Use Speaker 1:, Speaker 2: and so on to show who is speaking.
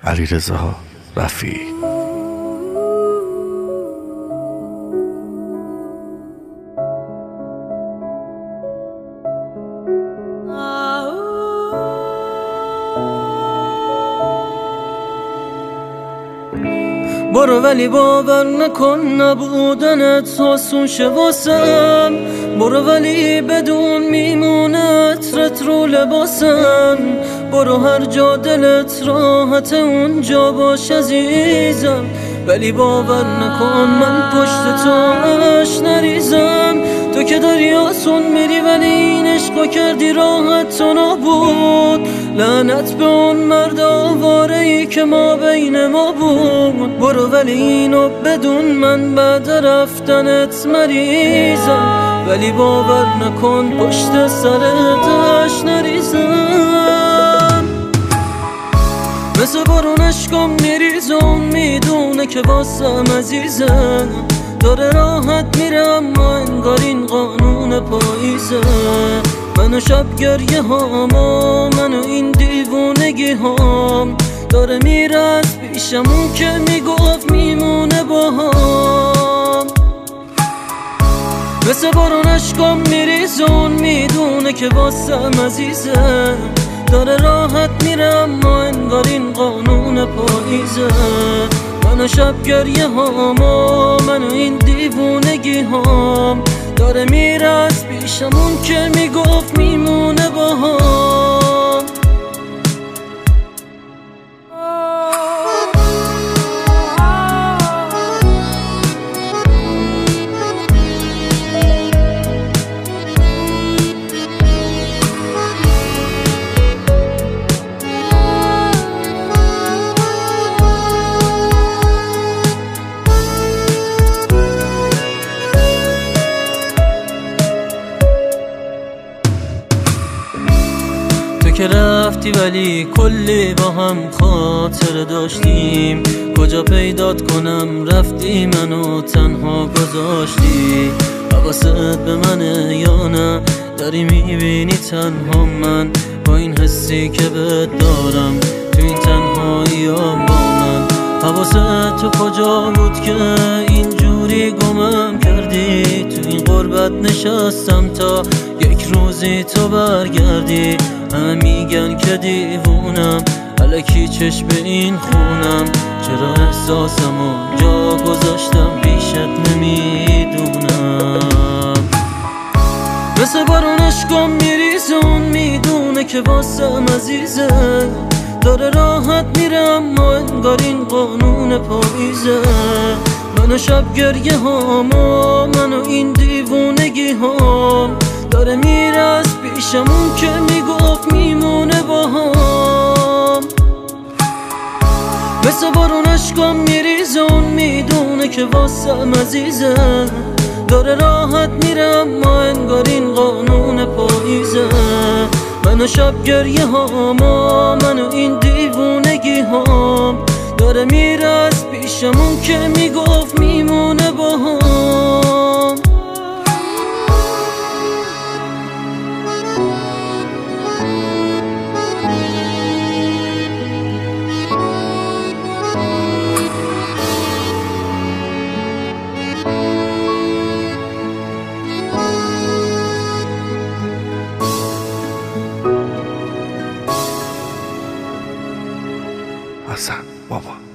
Speaker 1: علیرضا رفیعی.
Speaker 2: برو ولی باور نکن نبودنت آسون شه واسم. برو ولی بدون میمونت رت رو لباسم. برو هر جا دلت راحت اونجا باش عزیزم، ولی باور نکن من پشت تو اش نریزم. تو که داری آسون میری ولی این عشقو کردی راحت تو نبود. لعنت به اون مرد آواره‌ای که ما بین ما بود. برو ولی اینو بدون من بعد رفتنت مریضم، ولی باور نکن پشت سرت اش نریزم. مثل بارون اشکم میریزم، میدونه که واسم عزیزم. داره راحت میره اما انگار این قانون پاییزه. منو شب گریه هام و منو این دیوونگی هام. داره میره از پیشمون که میگفت میمونه با هم. مثل بارون اشکم میریزون، میدونه که واسم عزیزه. داره راحت میره اما انگار این قانون پاییزه. منو شب گریه هام و منو این دیوونگی هام. داره میره از پیشمون که میگفت میمونه با هم. که رفتی ولی کلی با هم خاطر داشتیم. کجا پیدات کنم رفتی منو تنها گذاشتی. حواست به منه یا نه؟ داری میبینی تنها من با این حسی که بهت دارم تو این تنهایی با من. حواست تو کجا بود که اینجوری گمم کردی؟ تو این غربت نشستم تا یک روزی تو برگردی. همه میگن که دیوونم، الکی چشم این خونم. چرا احساسمو جا گذاشتم پیشت نمیدونم. مثل بارون اشکم میریزون، میدونه که واسم عزیزه. داره راحت میره اما انگار این قانون پاییزه. منو شب گریه هام و منو این دیوونگی هام. داره میره از پیشمون که میگفت میمونه با هم. مثل بارون اشکم میریزون، میدونه که واسم عزیزه. داره راحت میره اما انگار این قانون پاییزه. منو شب گریه هام و منو این دیوونگی هام. داره میره از پیشمون که میگفت میمونه با هم.
Speaker 1: حسن بابا.